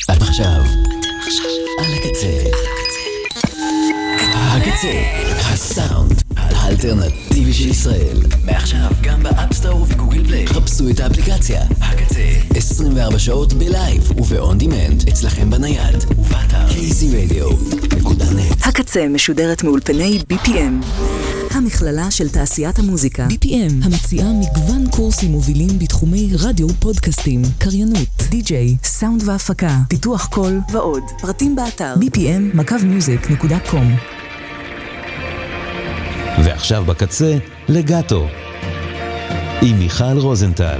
אתם עכשיו על הקצה. הקצה, הסאונד האלטרנטיבי של ישראל. מעכשיו גם באפסטור ובגוגל פליי. חפשו את האפליקציה הקצה 24 שעות בלייב ובאון דימנד אצלכם בנייד ובאתר kzradio.net. הקצה משודרת מאולפני BPM, המכללה של תעשיית המוזיקה. BPM המציעה מגוון קורסים מובילים בתחומי רדיו, פודקאסטים, קריינות, די-ג'יי, סאונד והפקה, פיתוח קול ועוד. פרטים באתר bpm-music.com. ועכשיו בקצה, לגאטו, עם מיכל רוזנטל.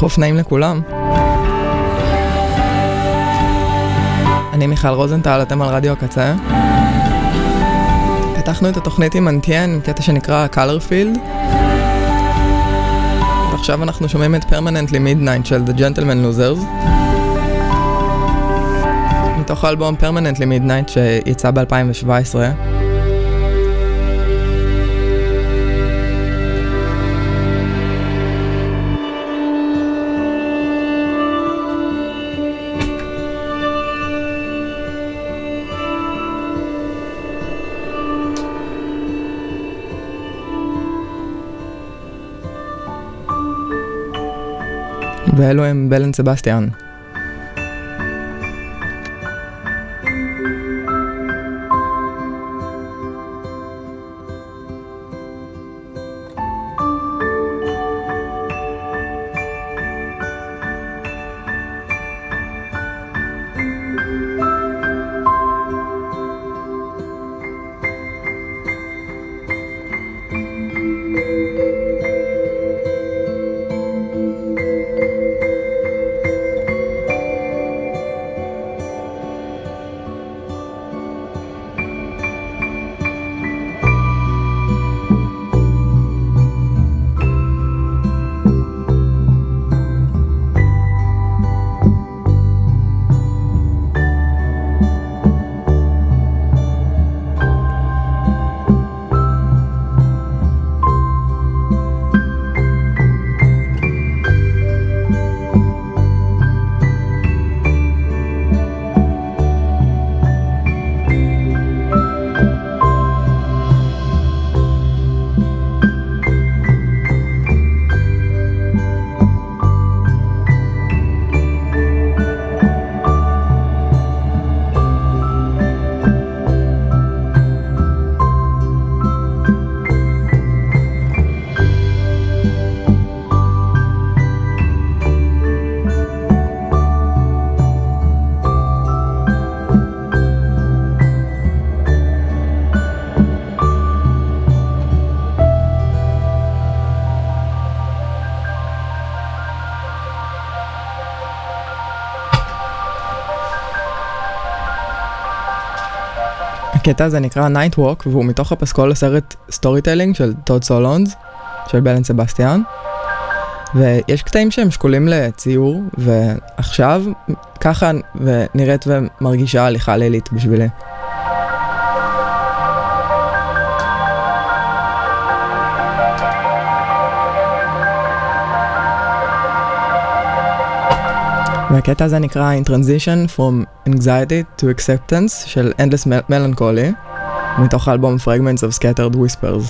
חוף נעים לכולם. אני מיכל רוזנטל, אתם על רדיו הקצה. פתחנו את התוכנית עם אנטיין, עם קטע שנקרא Colorfield. ועכשיו אנחנו שומעים את Permanently Midnight של The Gentleman Losers. מתוך האלבום Permanently Midnight שיצא ב-2017. ואלו הם בלן סבסטיאן. הקטע הזה נקרא Night Walk, והוא מתוך הפסקול לסרט סטורי טיילינג של טוד סולונס, של בלן סבסטיאן. ויש קטעים שהם שקולים לציור, ועכשיו ככה ונראית ומרגישה הליכה לילית בשבילי. והקטע הזה נקרא In Transition from Anxiety to Acceptance של Endless Melancholy, מתוך האלבום Fragments of Scattered Whispers.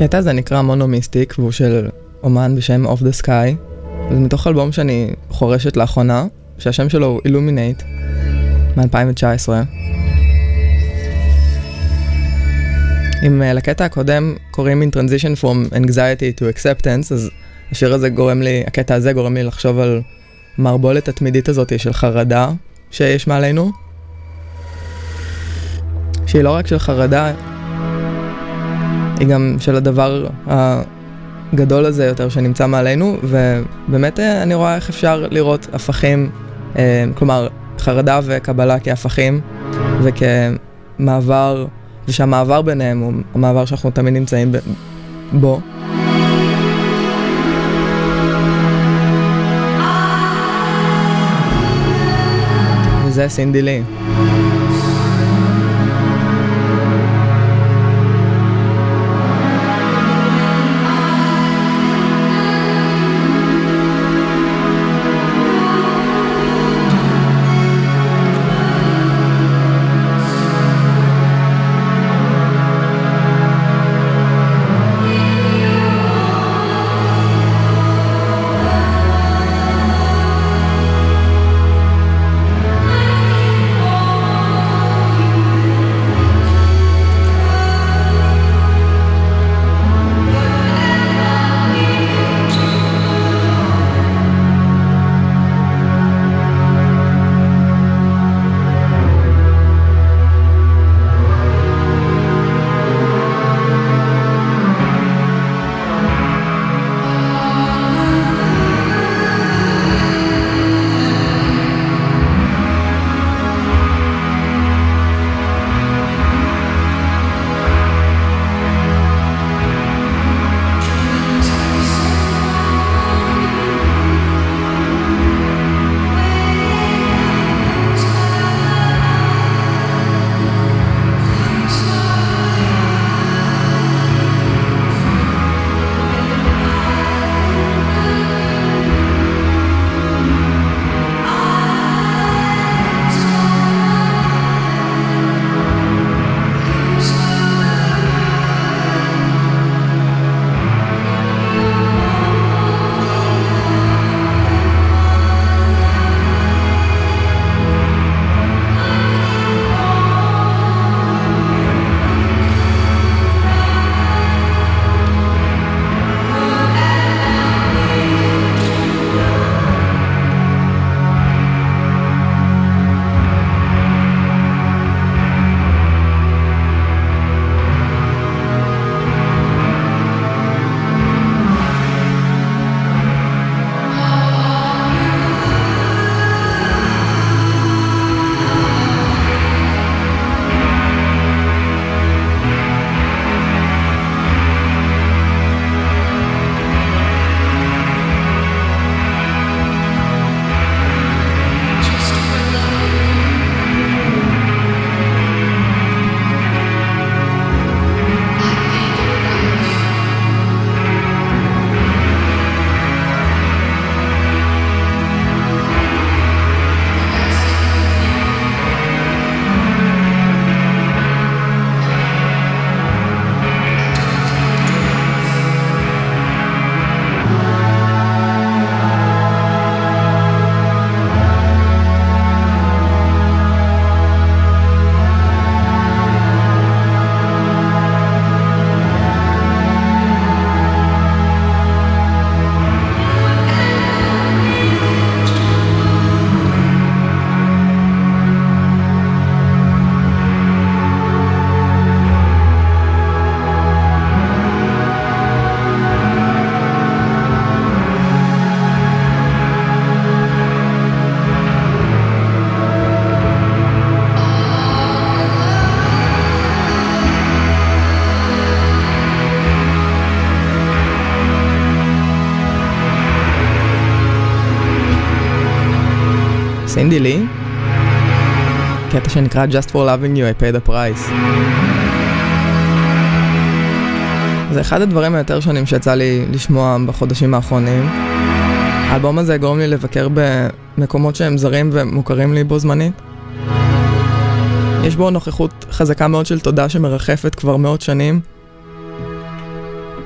הקטע הזה נקרא מונומיסטיק, והוא של אומן בשם Off the Sky. זה מתוך אלבום שאני חורשת לאחרונה, שהשם שלו הוא Illuminate, מ-2019. אם לקטע הקודם קוראים In Transition from Anxiety to Acceptance, אז השיר הזה הקטע הזה גורם לי לחשוב על מערבולת התמידית הזאת של חרדה שיש מעלינו, שהיא לא רק של חרדה, היא גם של הדבר הגדול הזה יותר שנמצא מעלינו, ובאמת אני רואה איך אפשר לראות הפכים, כלומר חרדה וקבלה כהפכים וכמעבר, ושהמעבר ביניהם הוא המעבר שאנחנו תמיד נמצאים בו. וזה סינדי לי. סינדי לי, קטע שנקרא Just for loving you, I paid a price. זה אחד הדברים היותר שונים שיצא לי לשמוע בחודשים האחרונים. האלבום הזה גורם לי לבקר במקומות שהם זרים ומוכרים לי בו זמנית. יש בו נוכחות חזקה מאוד של תודה שמרחפת כבר מאות שנים.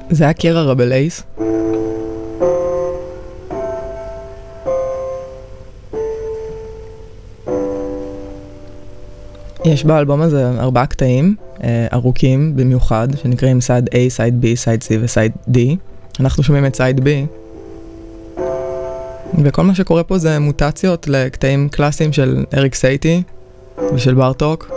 זה היה קירה רבלייס. יש באלבום הזה 4 קטעים ארוכים במיוחד, שנקראים סייד A, סייד B, סייד C וסייד D. אנחנו שומעים את סייד B. וכל מה שקורה פה זה מוטציות לקטעים קלאסיים של אריק סייטי ושל בארטוק.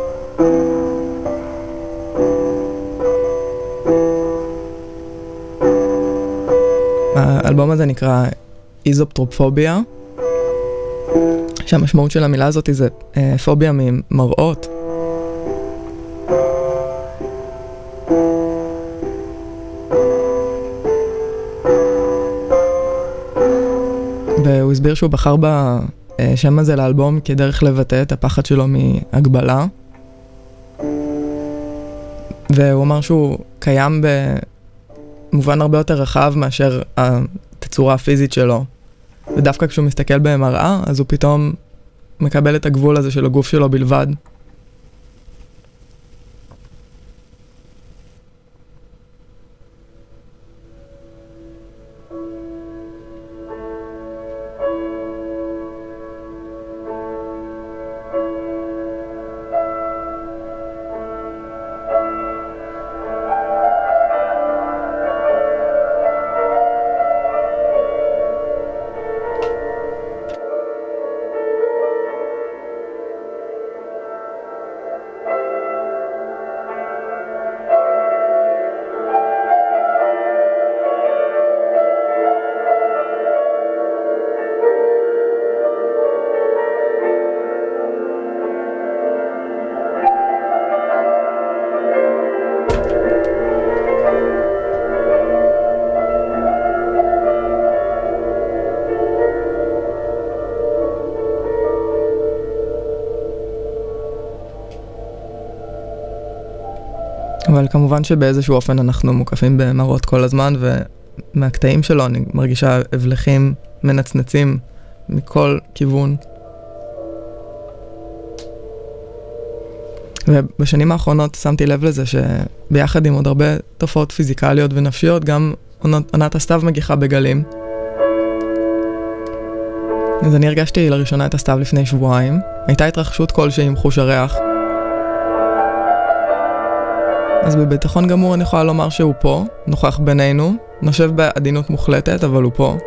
האלבום הזה נקרא איזופטרופוביה, שהמשמעות של המילה הזאת זה פוביה ממראות. והוא הסביר שהוא בחר בשם הזה לאלבום כדרך לבטא את הפחד שלו מהגבלה. והוא אמר שהוא קיים במובן הרבה יותר רחב מאשר התצורה הפיזית שלו. ודווקא כשהוא מסתכל במראה, אז הוא פתאום מקבל את הגבול הזה של הגוף שלו בלבד. אבל כמובן שבאיזשהו אופן אנחנו מוקפים במראות כל הזמן, ומהקטעים שלו אני מרגישה הבלחים מנצנצים מכל כיוון. ובשנים האחרונות שמתי לב לזה שביחד עם עוד הרבה תופעות פיזיקליות ונפשיות, גם עונת הסתיו מגיחה בגלים. אז אני הרגשתי לראשונה את הסתיו לפני שבועיים. הייתה התרחשות כלשהי עם חוש הריח. אז בביטחון גמור אני יכולה לומר שהוא פה, נוכח בינינו, נושב בעדינות מוחלטת, אבל הוא פה.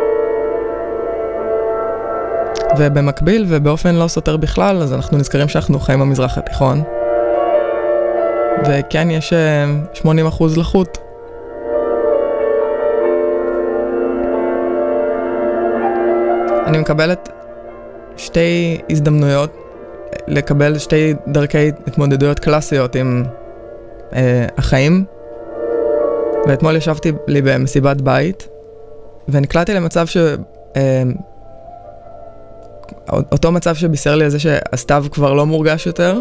ובמקביל ובאופן לא סותר בכלל, אז אנחנו נזכרים שאנחנו חיים במזרח התיכון. וכן, יש 80% לחות. אני מקבלת 2 הזדמנויות לקבל 2 דרכי התמודדויות קלאסיות עם החיים. ואתמול ישבתי לי במסיבת בית, ונקלעתי למצב אותו מצב שבישר לי על זה שהסתיו כבר לא מורגש יותר.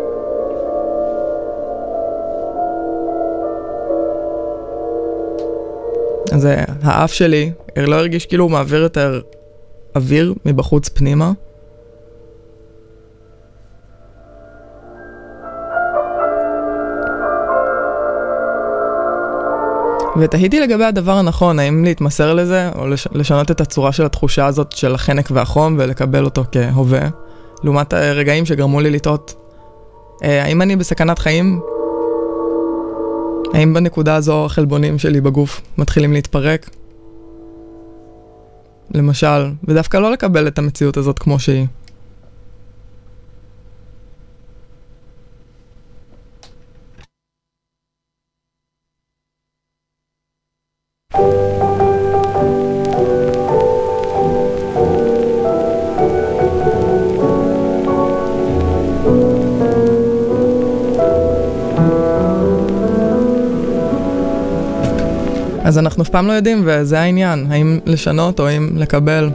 אז האף שלי לא הרגיש כאילו הוא מעביר יותר אוויר מבחוץ פנימה. ותהיתי לגבי הדבר הנכון, האם להתמסר לזה, או לשנות את הצורה של התחושה הזאת של החנק והחום, ולקבל אותו כהווה, לעומת הרגעים שגרמו לי לטעות. האם אני בסכנת חיים? האם בנקודה הזו החלבונים שלי בגוף מתחילים להתפרק? למשל, ודווקא לא לקבל את המציאות הזאת כמו שהיא. אז אנחנו אף פעם לא יודעים, וזה העניין, האם לשנות או האם לקבל.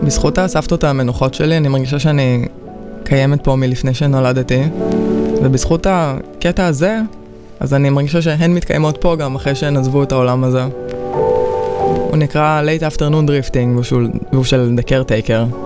בזכות הסבתות המנוחות שלי, אני מרגישה שאני קיימת פה מלפני שנולדתי, ובזכות הקטע הזה, אז אני מרגישה שהן מתקיימות פה גם אחרי שהן עזבו את העולם הזה. הוא נקרא Late Afternoon Drifting, והוא של The Caretaker.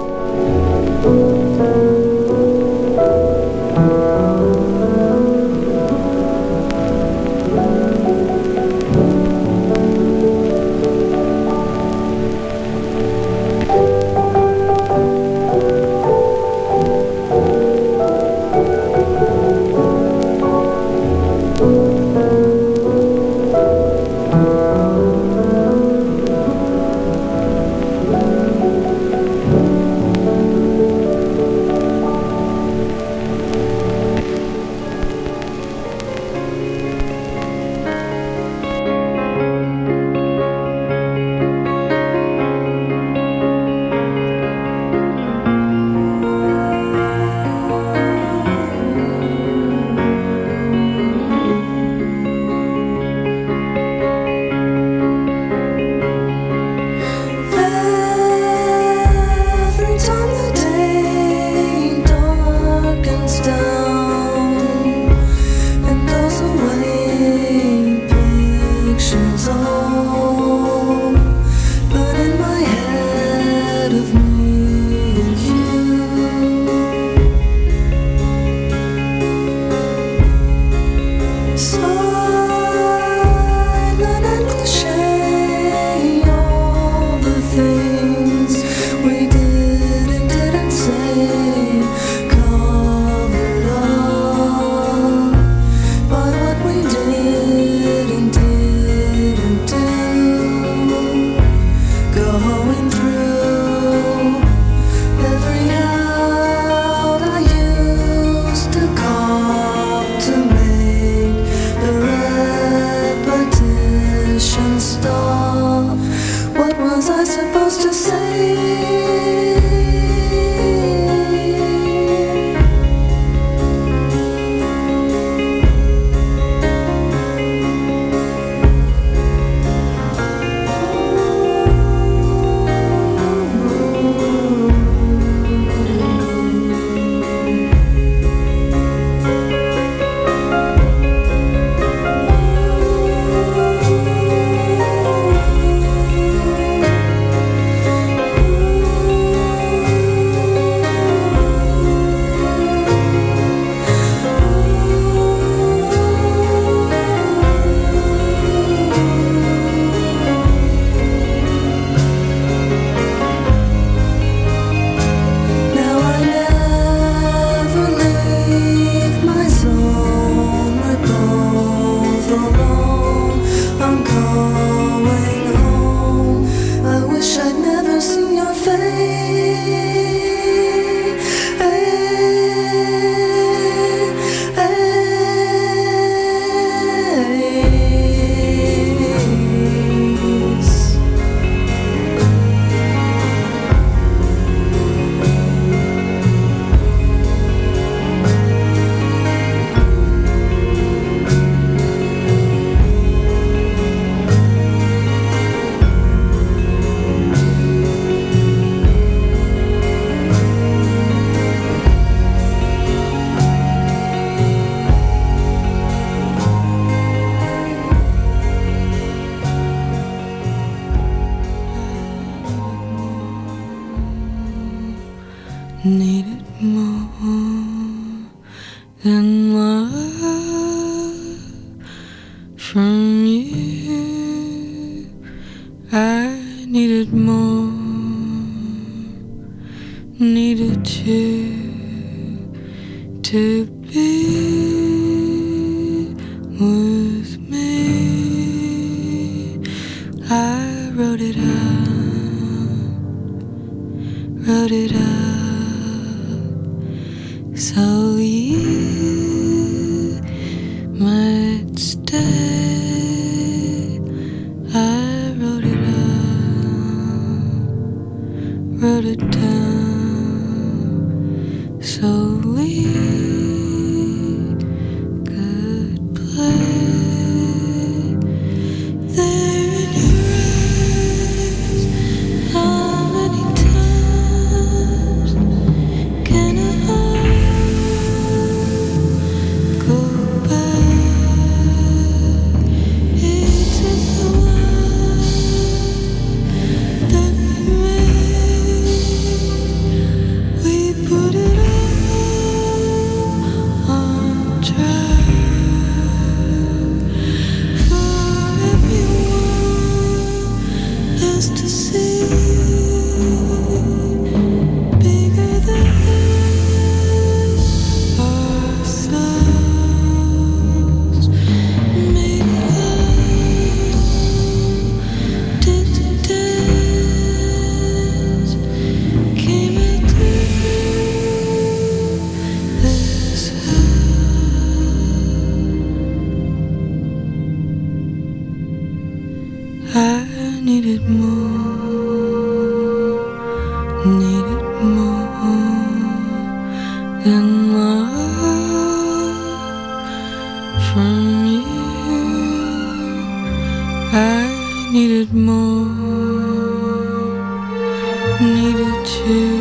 Needed more than love from you. I needed more, needed to be with me. I wrote it out so you might stay. I wrote it down so we could play. There in your eyes, how many times I needed more than love from you. I needed more, needed you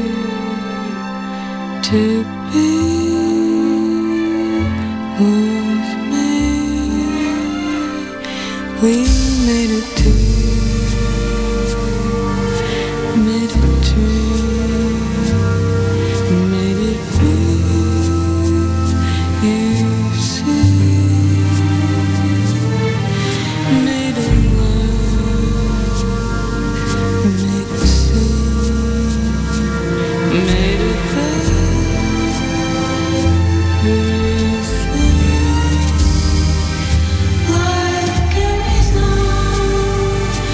to be with me. We made it two, made it true, made it real, you see, made it love, made it see, made it everything. Life carries on.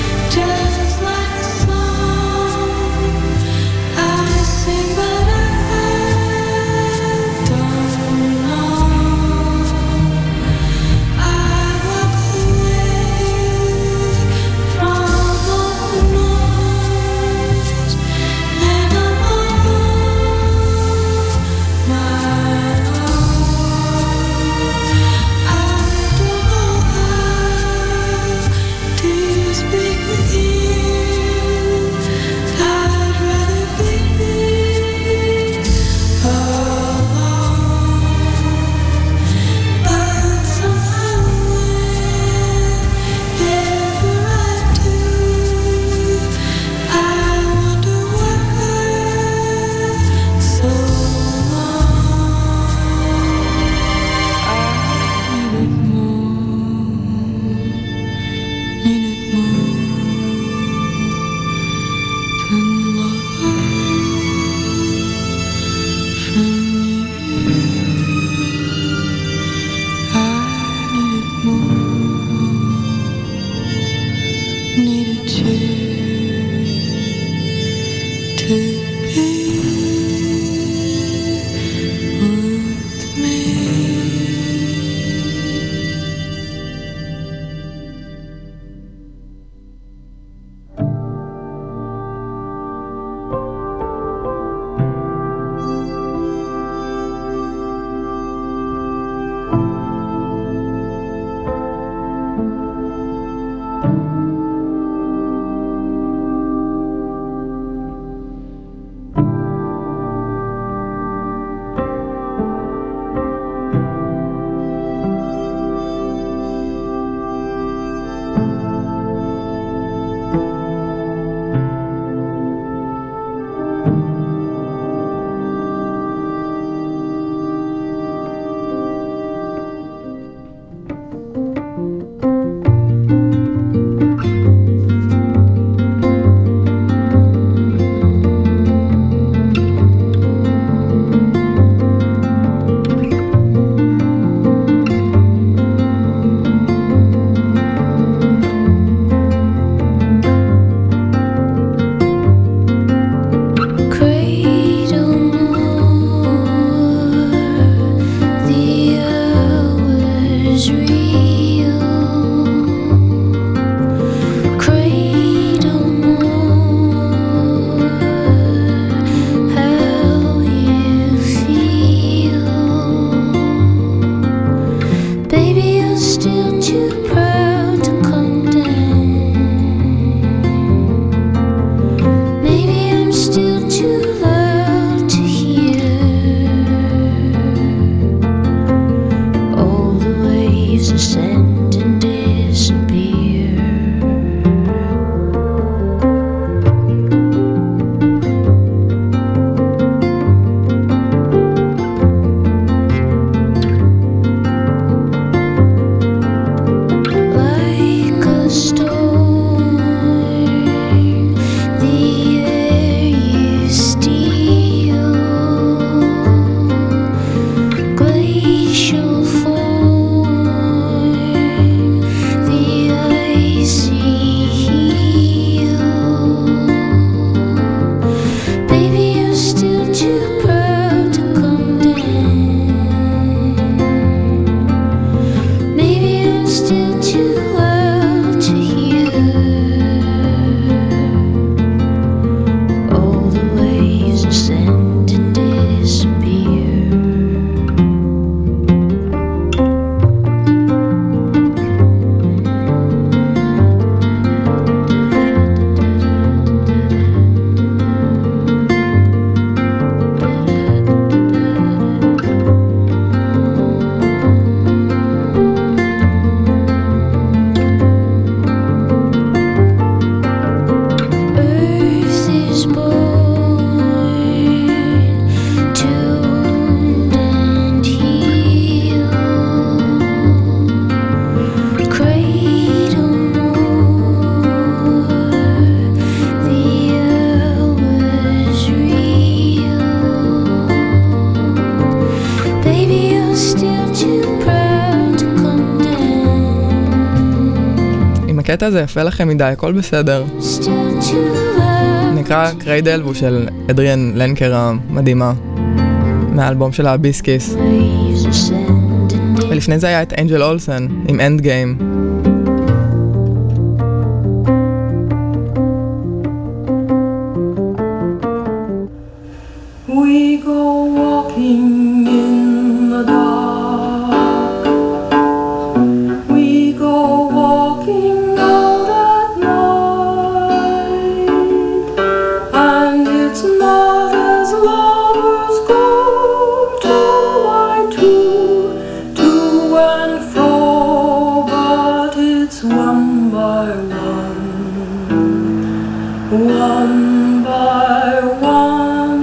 הקטע הזה יפה לכם מדי, הכל בסדר. נקרא קריידל, והוא של אדריאן לנקר המדהימה, מהאלבום של הביסקיס. ולפני זה היה את אנג'ל אולסן עם אנד גיים. We go walking in the dark. We go walking out at night. And it's not as lovers go two by two, to and fro, but it's one by one, one by one.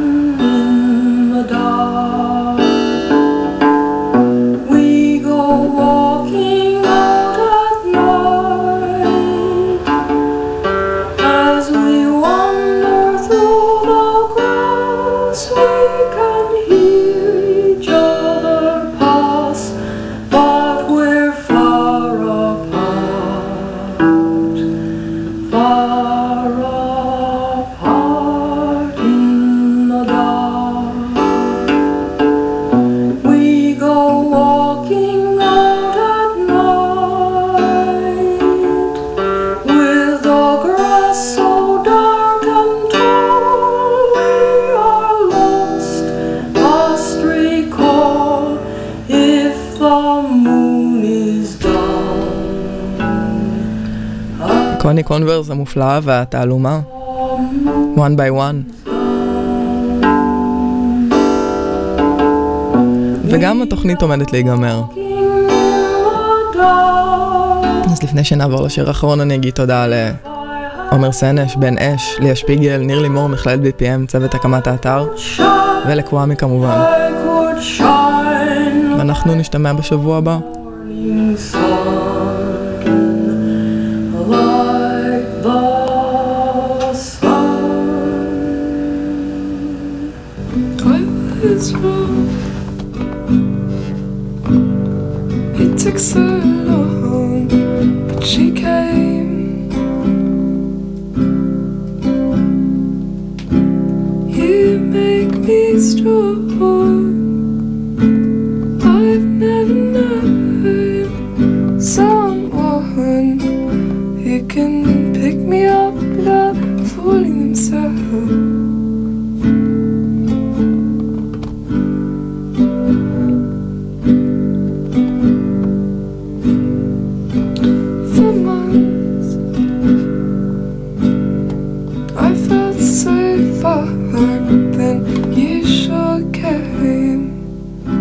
We go walking out at night. As we wander through the grass, we can hear each other pass, but we're far apart, far apart in the dark. We go walking out at night, with the grass so dark and tall. We are lost, must recall, if the moon is down. קוני קונברס המופלאה והתעלומה, one by one. וגם התוכנית עומדת להיגמר. אז לפני שנעבור לשיר האחרון אני אגיד תודה לעומר סנש, בן אש, ליה שפיגל, ניר לימור, מכללת BPM, צוות הקמת האתר, ולקוואמי כמובן. ואנחנו נשתמע בשבוע הבא. It took so long, but she came. You make me strong. I've never known someone who can pick me up without fooling themselves.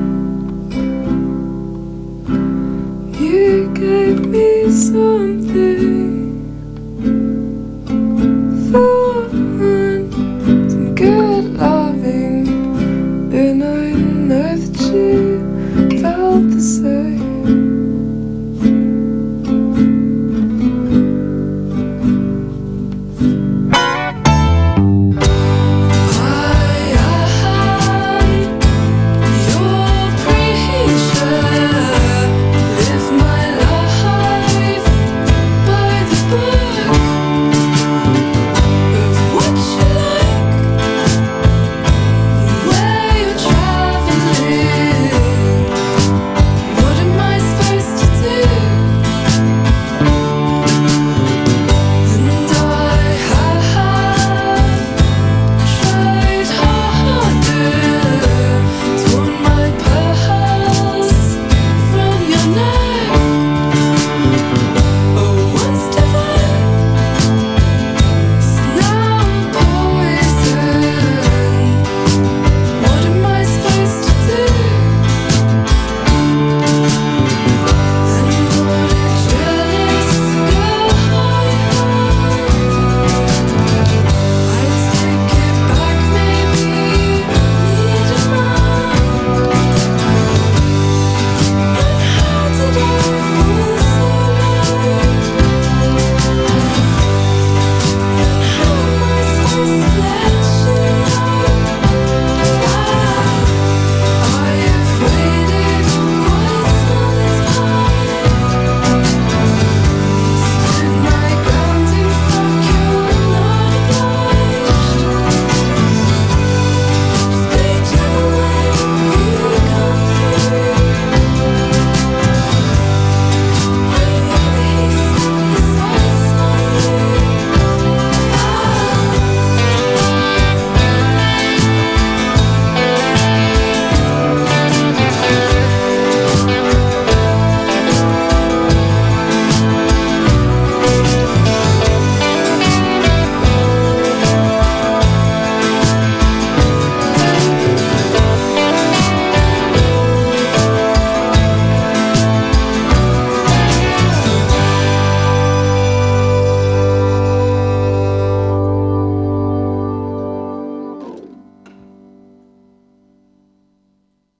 Something